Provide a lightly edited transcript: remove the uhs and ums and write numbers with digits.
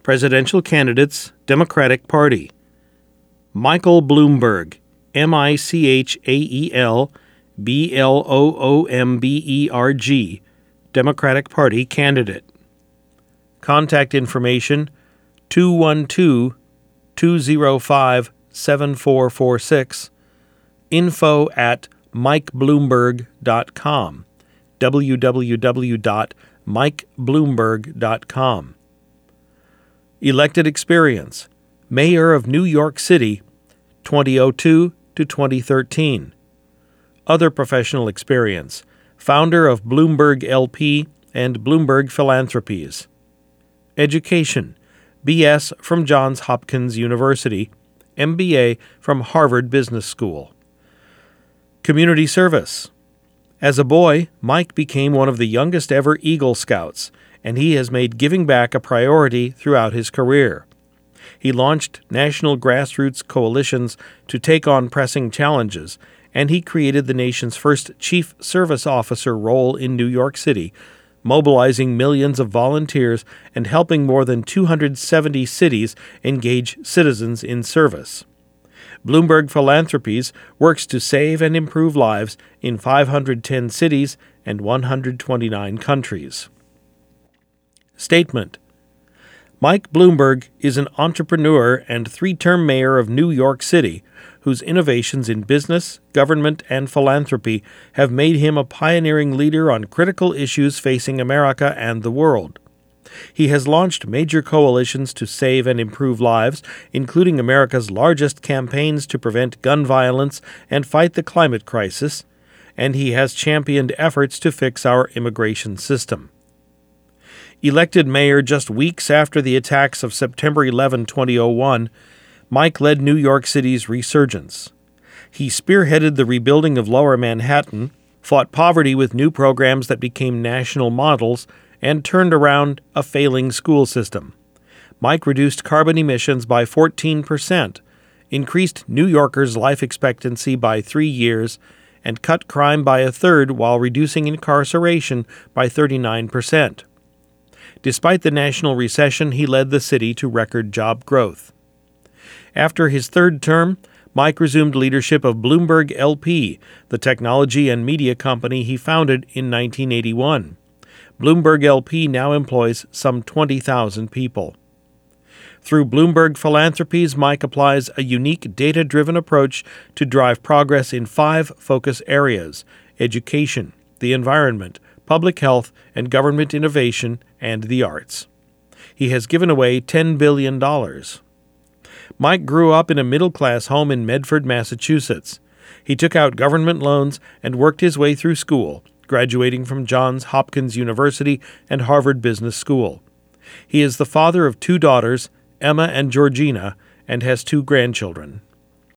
Presidential candidates, Democratic Party. Michael Bloomberg, Michael Bloomberg, Democratic Party candidate. Contact information 212-205-7446, info@mikebloomberg.com, www.mikebloomberg.com. Elected experience: Mayor of New York City, 2002 to 2013. Other professional experience: founder of Bloomberg LP and Bloomberg Philanthropies. Education: B.S. from Johns Hopkins University, MBA from Harvard Business School. Community service: as a boy, Mike became one of the youngest ever Eagle Scouts, and he has made giving back a priority throughout his career. He launched national grassroots coalitions to take on pressing challenges, and he created the nation's first Chief Service Officer role in New York City, mobilizing millions of volunteers and helping more than 270 cities engage citizens in service. Bloomberg Philanthropies works to save and improve lives in 510 cities and 129 countries. Statement: Mike Bloomberg is an entrepreneur and three-term mayor of New York City, whose innovations in business, government, and philanthropy have made him a pioneering leader on critical issues facing America and the world. He has launched major coalitions to save and improve lives, including America's largest campaigns to prevent gun violence and fight the climate crisis, and he has championed efforts to fix our immigration system. Elected mayor just weeks after the attacks of September 11, 2001, Mike led New York City's resurgence. He spearheaded the rebuilding of Lower Manhattan, fought poverty with new programs that became national models, and turned around a failing school system. Mike reduced carbon emissions by 14%, increased New Yorkers' life expectancy by 3 years, and cut crime by a third while reducing incarceration by 39%. Despite the national recession, he led the city to record job growth. After his third term, Mike resumed leadership of Bloomberg LP, the technology and media company he founded in 1981. Bloomberg LP now employs some 20,000 people. Through Bloomberg Philanthropies, Mike applies a unique data-driven approach to drive progress in 5 focus areas: education, the environment, public health, and government innovation, and the arts. He has given away $10 billion. Mike grew up in a middle-class home in Medford, Massachusetts. He took out government loans and worked his way through school, graduating from Johns Hopkins University and Harvard Business School. He is the father of 2 daughters, Emma and Georgina, and has 2 grandchildren.